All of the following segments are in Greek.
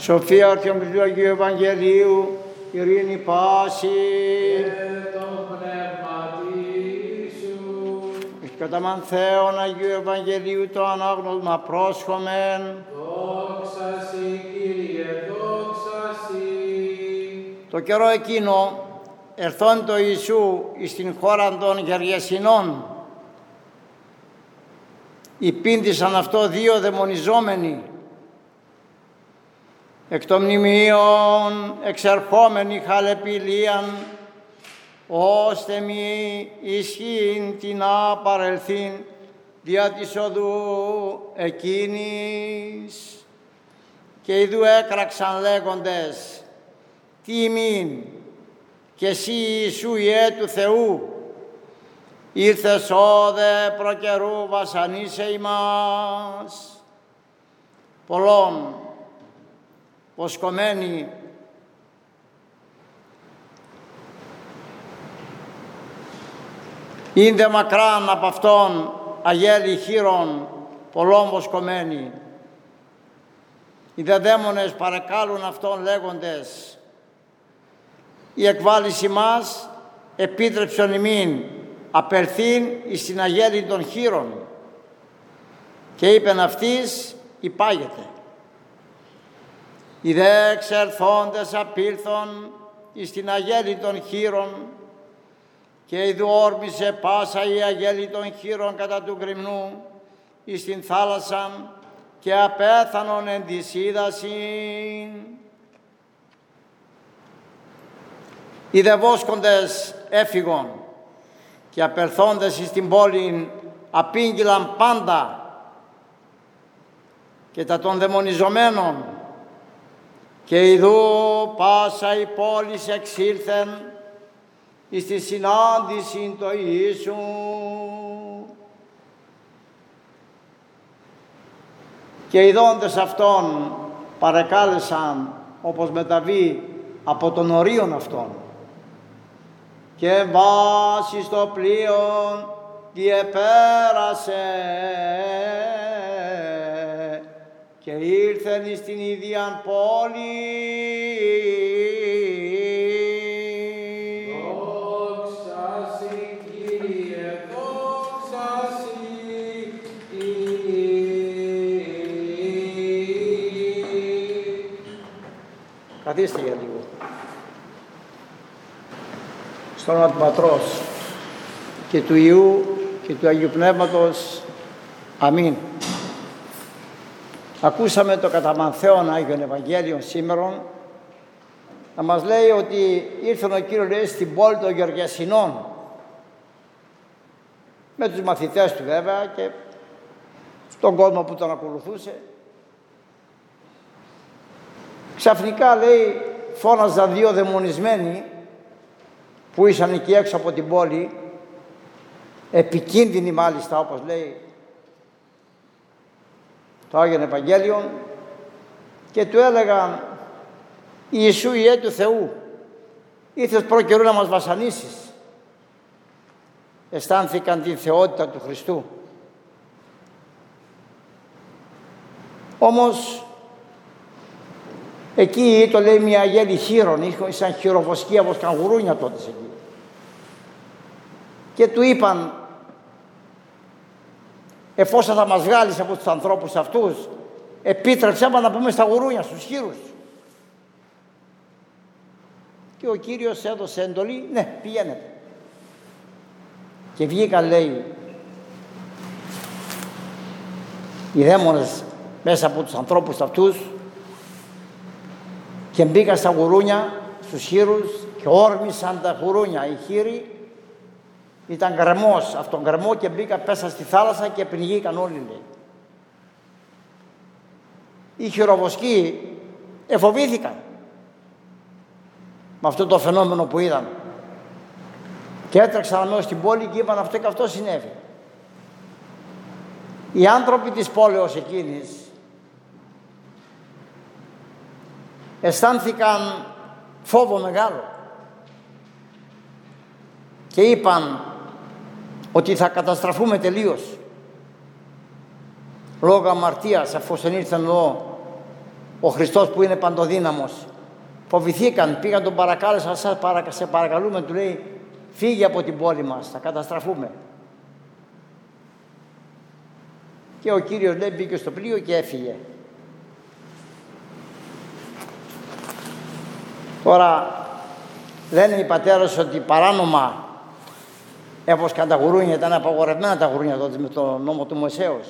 Σοφία ορθιόμπλης του Αγίου Ευαγγελίου, ειρήνη πάση. Και το πνεύματι σου. Καταμάν Θεόν Αγίου Ευαγγελίου το ανάγνωσμα πρόσχομεν. Δόξα σοι, Κύριε, δόξα σοι. Το καιρό εκείνο ερθών το Ιησού εις την χώρα των Γεργεσινών, υπήντησαν αυτό δύο δαιμονιζόμενοι, εκ των μνημείων εξερχόμενοι χαλεπηλίαν, ώστε μη ισχύειν την απαρελθήν δια της οδού εκείνης. Και ιδού έκραξαν λέγοντες, τι ημίν, και εσύ Ιησού Υιέ του Θεού, ήρθες όδε προκαιρού βασανίσε ημάς. Πολλών βοσκομένοι είναι μακράν από αυτόν αγέλη χείρων, πολλών βοσκομένοι. Οι δε δαίμονες παρεκάλουν αυτόν λέγοντες, η εκβάληση μας επίτρεψον ημίν απελθήν εις την αγέλη των χείρων. Και είπεν αυτής, υπάγεται. Οι δε εξερθόντες απήλθον εις την αγέλη των χείρων, και ιδού όρμησε πάσα η αγέλη των χείρων κατά του γκριμνού εις την θάλασσαν, και απέθανον εν της ύδασιν. Οι δε βόσκοντες έφυγον, και απελθόντες εις την πόλη απήγγειλαν πάντα, και τα των δαιμονιζομένων, και ιδού πάσα η πόλης εξήλθεν εις τη συνάντηση το Ιησού. Και οι δόντες αυτών παρεκάλεσαν όπως μεταβεί από των ορίων αυτών, και βάσει στο πλοίον διεπέρασε και ήρθεν εις την ίδιαν πόλη. Δόξα σοι, Κύριε, δόξα σοι. Καθίστε για λίγο. Στο όνομα του Πατρός και του Υιού και του Αγίου Πνεύματος. Αμήν. Ακούσαμε το κατά Μανθαίον Άγιον Ευαγγέλιον σήμερον να μας λέει ότι ήρθε ο Κύριος, λέει, στην πόλη των Γεργεσινών με τους μαθητές του βέβαια και στον κόσμο που τον ακολουθούσε. Ξαφνικά, λέει, φώναζαν δύο δαιμονισμένοι που ήσαν εκεί έξω από την πόλη, επικίνδυνοι μάλιστα, όπως λέει το Άγιον Ευαγγέλιον, και του έλεγαν, Ιησού Υιέ του Θεού, ήρθες προκαιρού να μας βασανίσεις. Αισθάνθηκαν την θεότητα του Χριστού. Όμως εκεί το λέει μια αγέλη χείρων, ήσαν χειροβοσκία όπως καγκουρούνια τότε εκεί. Και του είπαν, εφόσον θα μας βγάλεις από τους ανθρώπους αυτούς, επίτρεψέ μας να πούμε στα γουρούνια, στους χείρους. Και ο Κύριος έδωσε εντολή, ναι, πηγαίνετε. Και βγήκαν, λέει, οι δαίμονες μέσα από τους ανθρώπους αυτούς και μπήκαν στα γουρούνια, στους χείρους, και όρμησαν τα γουρούνια. Οι χείροι ήταν γκρεμός, αυτόν γκρεμό, και μπήκαν, πέσαν στη θάλασσα και πνιγήκαν όλοι, λέει. Οι χειροβοσκοί εφοβήθηκαν με αυτό το φαινόμενο που είδαν και έτρεξαν αμέσως στην πόλη και είπαν αυτό και αυτό συνέβη. Οι άνθρωποι της πόλεως εκείνης αισθάνθηκαν φόβο μεγάλο και είπαν ότι θα καταστραφούμε τελείως λόγω αμαρτίας, αφού ήρθαν εδώ ο Χριστός που είναι παντοδύναμος. Φοβηθήκαν, πήγαν τον παρακάλεσαν, σε παρακαλούμε, του λέει, φύγε από την πόλη μας, θα καταστραφούμε. Και ο Κύριος λέει, μπήκε στο πλοίο και έφυγε. Τώρα λένε οι πατέρες ότι παράνομα έβοσκαν τα γουρούνια, ήταν απαγορευμένα τα γουρούνια τότε με τον νόμο του Μωυσέως.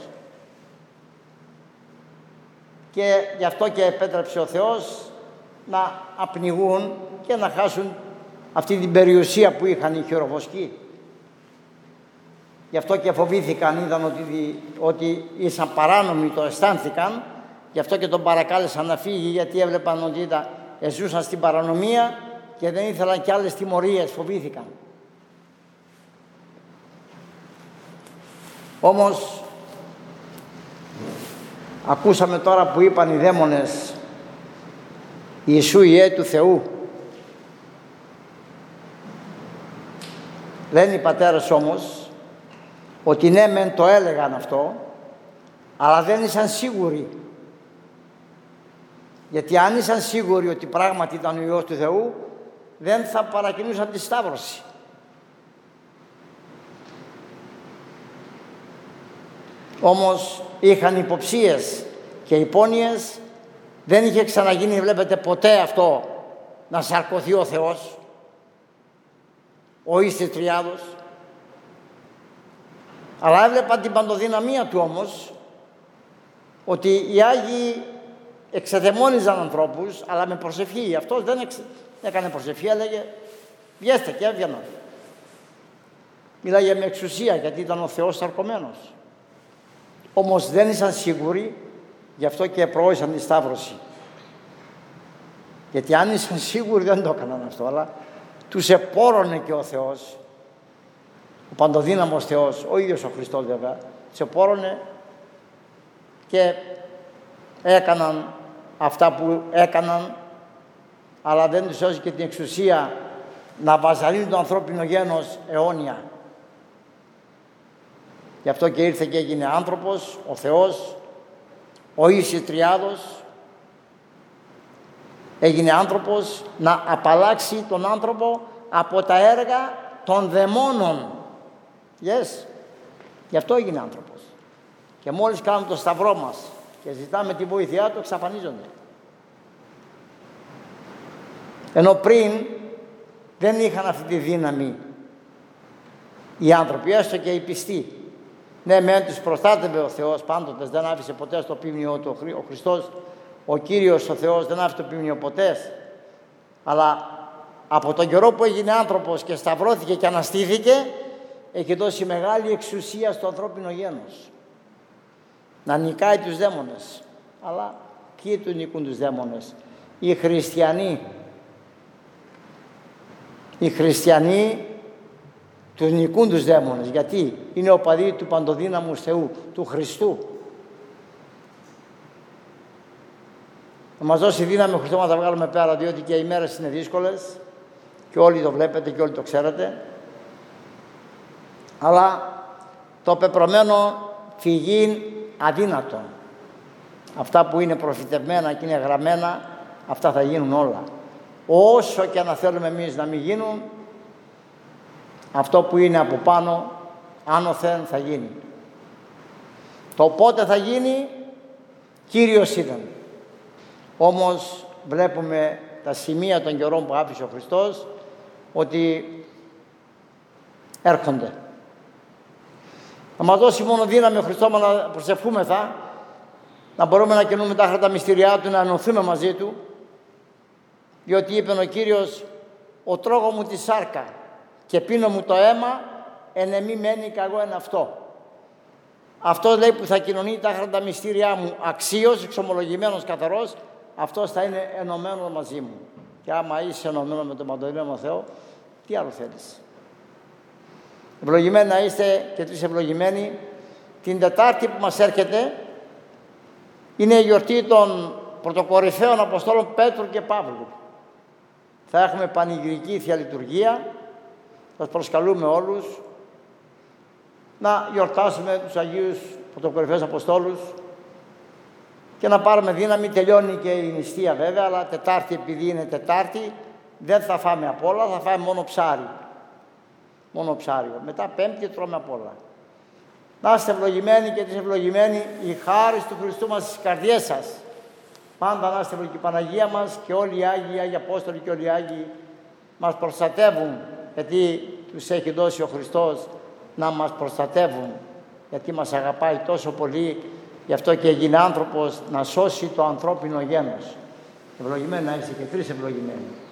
Και γι' αυτό και επέτρεψε ο Θεός να απνιγούν και να χάσουν αυτή την περιουσία που είχαν οι χειροβοσκοί. Γι' αυτό και φοβήθηκαν, είδαν ότι ήσαν παράνομοι, το αισθάνθηκαν, γι' αυτό και τον παρακάλεσαν να φύγει, γιατί έβλεπαν ότι ζούσαν στην παρανομία και δεν ήθελαν κι άλλες τιμωρίες, φοβήθηκαν. Όμως ακούσαμε τώρα που είπαν οι δαίμονες, Ιησού Υιέ του Θεού. Λένε οι πατέρες όμως ότι ναι μεν το έλεγαν αυτό, αλλά δεν ήσαν σίγουροι. Γιατί αν ήσαν σίγουροι ότι πράγματι ήταν ο Υιός του Θεού, δεν θα παρακινούσαν τη Σταύρωση. Όμως είχαν υποψίες και υπόνοιες, δεν είχε ξαναγίνει, βλέπετε, ποτέ αυτό να σαρκωθεί ο Θεός, ο εις της Τριάδος. Αλλά έβλεπαν την παντοδυναμία του όμως, ότι οι Άγιοι εξεδαιμόνιζαν ανθρώπους, αλλά με προσευχή. Αυτός δεν έκανε προσευχή, έλεγε βγέστε, και έβγαιναν. Μιλάγε με εξουσία, γιατί ήταν ο Θεός σαρκωμένος. Όμως δεν ήσαν σίγουροι, γι' αυτό και προώθησαν τη Σταύρωση. Γιατί αν ήσαν σίγουροι δεν το έκαναν αυτό, αλλά τους επώρωνε και ο Θεός, ο παντοδύναμος Θεός, ο ίδιος ο Χριστός βέβαια, τους επώρωνε και έκαναν αυτά που έκαναν, αλλά δεν τους έδωσε και την εξουσία να βαζαλύνουν το ανθρώπινο γένος αιώνια. Γι' αυτό και ήρθε και έγινε άνθρωπος, ο Θεός, ο εις της Τριάδος, έγινε άνθρωπος να απαλλάξει τον άνθρωπο από τα έργα των δαιμόνων. Yes. Γι' αυτό έγινε άνθρωπος. Και μόλις κάνουμε το σταυρό μας και ζητάμε τη βοήθειά του, εξαφανίζονται. Ενώ πριν δεν είχαν αυτή τη δύναμη οι άνθρωποι, έστω και οι πιστοί. Ναι, μεν τους προστάτευε ο Θεός πάντοτε, δεν άφησε ποτέ στο πίμνιο του ο Χριστός, ο Κύριος ο Θεός δεν άφησε το πίμνιο ποτέ. Αλλά από τον καιρό που έγινε άνθρωπος και σταυρώθηκε και αναστήθηκε, έχει δώσει μεγάλη εξουσία στο ανθρώπινο γένος. Να νικάει τους δαίμονες. Αλλά ποιοι του νικούν τους δαίμονες? Οι χριστιανοί. Οι χριστιανοί τους νικούν τους δαίμονες. Γιατί? Είναι οπαδοί του παντοδύναμου Θεού, του Χριστού. Να μας δώσει δύναμη ο Χριστός να τα βγάλουμε πέρα, διότι και οι μέρες είναι δύσκολες και όλοι το βλέπετε και όλοι το ξέρετε. Αλλά το πεπρωμένο φυγήν αδύνατο. Αυτά που είναι προφητευμένα και είναι γραμμένα, αυτά θα γίνουν όλα. Όσο και να θέλουμε εμείς να μην γίνουν, αυτό που είναι από πάνω, άνωθεν θα γίνει. Το πότε θα γίνει, Κύριος ήταν. Όμως βλέπουμε τα σημεία των καιρών που άφησε ο Χριστός, ότι έρχονται. Θα μας δώσει μόνο δύναμη ο Χριστός να προσευχούμεθα, να μπορούμε να κινούμε τα μυστηριά Του, να ενωθούμε μαζί Του, διότι είπε ο Κύριος, ο τρώγω μου τη σάρκα και πίνω μου το αίμα, εν εμή μένει κι εγώ εν αυτό. Αυτός λέει που θα κοινωνεί τα μυστήριά μου αξίως, εξομολογημένος καθαρός, αυτός θα είναι ενωμένος μαζί μου. Και άμα είσαι ενωμένο με τον παντοδύναμο Θεό, τι άλλο θέλεις? Ευλογημένοι να είστε και εσείς ευλογημένοι. Την Τετάρτη που μας έρχεται είναι η γιορτή των πρωτοκορυφαίων Αποστόλων Πέτρου και Παύλου. Θα έχουμε πανηγυρική Θεία Λειτουργία. Σας προσκαλούμε όλους να γιορτάσουμε τους Αγίους Πρωτοκορυφαίους Αποστόλους και να πάρουμε δύναμη. Τελειώνει και η νηστεία βέβαια, αλλά Τετάρτη, επειδή είναι Τετάρτη, δεν θα φάμε απ' όλα, θα φάμε μόνο ψάρι. Μόνο ψάριο. Μετά Πέμπτη τρώμε απ' όλα. Να είστε ευλογημένοι και τις ευλογημένοι, η χάρις του Χριστού μας στις καρδιές σας. Πάντα να είστε ευλογικοί. Η Παναγία μας και όλοι οι Άγιοι, οι Άγιοι Απόστολοι και όλοι οι Άγιοι μας προστατεύουν, γιατί τους έχει δώσει ο Χριστός να μας προστατεύουν, γιατί μας αγαπάει τόσο πολύ, γι' αυτό και έγινε άνθρωπος να σώσει το ανθρώπινο γένος. Ευλογημένοι να είστε και τρεις ευλογημένοι.